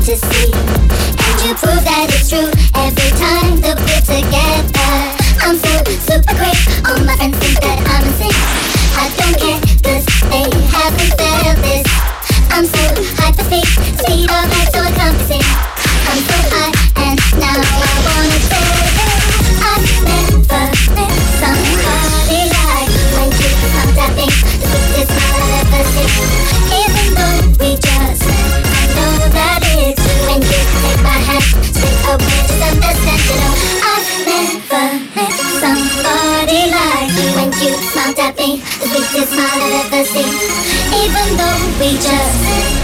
fantasy. And you prove that it's true every time that we're together. I'm so super great, all my friends think that I'm insane. I don't care, cause they haven't felt this. I'm so hyper speed, speed of light so encompassing. I'm so high and now I wanna tell you I've never met somebody like when you come tapping the sweetest smile I've ever seen. Even though we just met, I know that it's you. When you take my hand straight away, just understand, you know I've never met somebody like you. When you smile tapping the sweetest smile I've ever seen. Even though we just met,